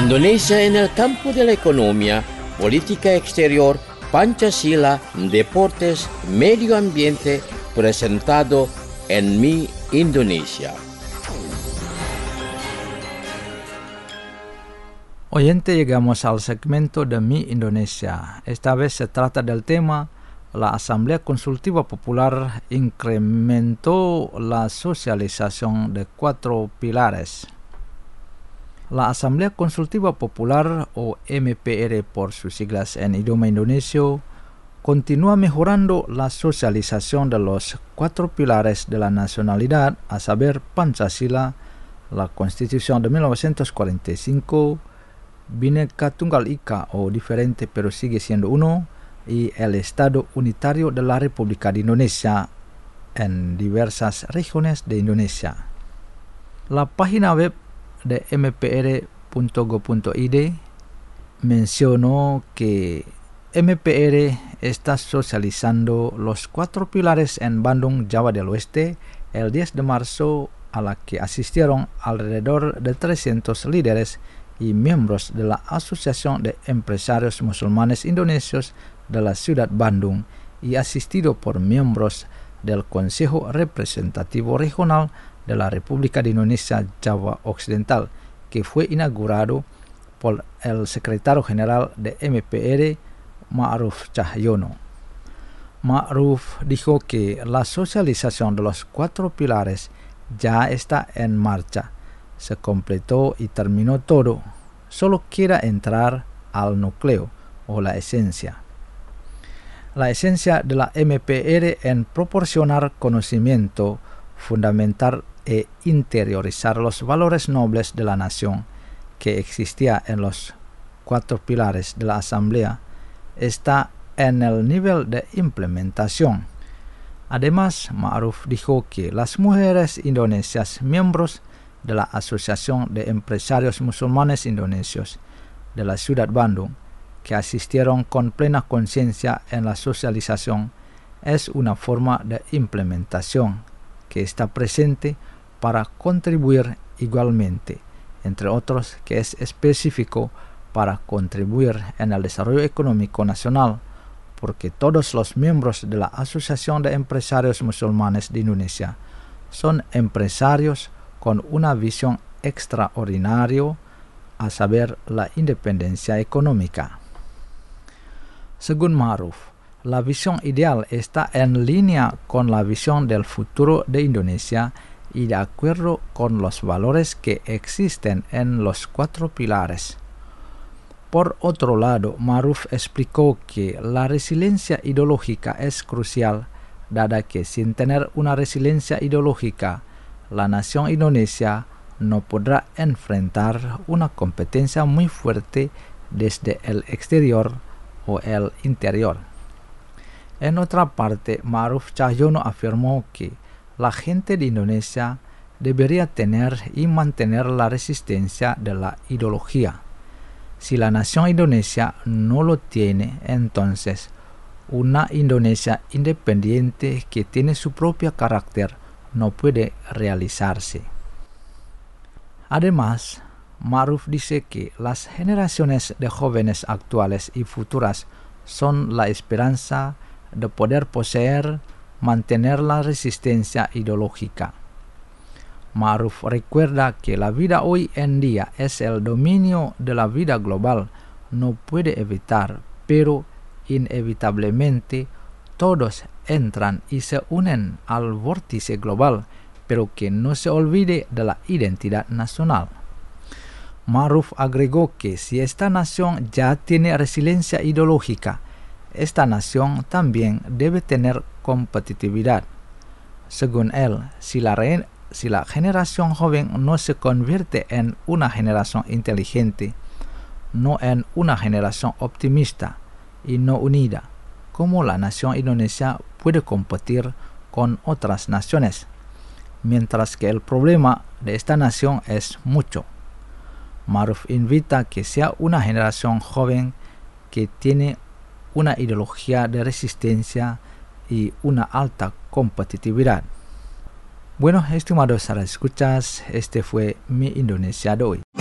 Indonesia en el campo de la economía, política exterior, Pancasila, deportes, medio ambiente, presentado en Mi Indonesia. Oyente, llegamos al segmento de Mi Indonesia. Esta vez se trata del tema: la Asamblea Consultiva Popular incrementó la socialización de 4 pilares. La Asamblea Consultiva Popular, o MPR por sus siglas en idioma indonesio, continúa mejorando la socialización de los 4 pilares de la nacionalidad, a saber Pancasila, la Constitución de 1945, Bhinneka Tunggal Ika o diferente pero sigue siendo uno, y el Estado Unitario de la República de Indonesia en diversas regiones de Indonesia. La página web de mpr.go.id mencionó que MPR está socializando los 4 pilares en Bandung, Java del Oeste, el 10 de marzo, a la que asistieron alrededor de 300 líderes y miembros de la Asociación de Empresarios Musulmanes Indonesios de la ciudad Bandung, y asistido por miembros del Consejo Representativo Regional de la República de Indonesia Java Occidental, que fue inaugurado por el secretario general de MPR, Ma'ruf Cahyono. Ma'ruf dijo que la socialización de los 4 pilares ya está en marcha, se completó y terminó todo, solo quiera entrar al núcleo o la esencia. La esencia de la MPR en proporcionar conocimiento, fundamentar e interiorizar los valores nobles de la nación que existía en los 4 pilares de la Asamblea, está en el nivel de implementación. Además, Ma'ruf dijo que las mujeres indonesias, miembros de la Asociación de Empresarios Musulmanes Indonesios de la ciudad Bandung, que asistieron con plena conciencia en la socialización, es una forma de implementación que está presente para contribuir igualmente, entre otros, que es específico para contribuir en el desarrollo económico nacional, porque todos los miembros de la Asociación de Empresarios Musulmanes de Indonesia son empresarios con una visión extraordinaria, a saber, la independencia económica. Según Ma'ruf, la visión ideal está en línea con la visión del futuro de Indonesia y de acuerdo con los valores que existen en los 4 pilares. Por otro lado, Ma'ruf explicó que la resiliencia ideológica es crucial, dada que sin tener una resiliencia ideológica, la nación indonesia no podrá enfrentar una competencia muy fuerte desde el exterior o el interior. En otra parte, Ma'ruf Cahyono afirmó que la gente de Indonesia debería tener y mantener la resistencia de la ideología. Si la nación indonesia no lo tiene, entonces una Indonesia independiente que tiene su propio carácter no puede realizarse. Además, Ma'ruf dice que las generaciones de jóvenes actuales y futuras son la esperanza de poder poseer, mantener la resistencia ideológica. Ma'ruf recuerda que la vida hoy en día es el dominio de la vida global, no puede evitar, pero inevitablemente todos entran y se unen al vórtice global, pero que no se olvide de la identidad nacional. Ma'ruf agregó que si esta nación ya tiene resiliencia ideológica, esta nación también debe tener competitividad. Según él, si la generación joven no se convierte en una generación inteligente, no en una generación optimista y no unida, ¿cómo la nación indonesia puede competir con otras naciones? Mientras que el problema de esta nación es mucho. Ma'ruf invita a que sea una generación joven que tiene una ideología de resistencia y una alta competitividad. Bueno, estimados escuchas, este fue Mi Indonesia de hoy.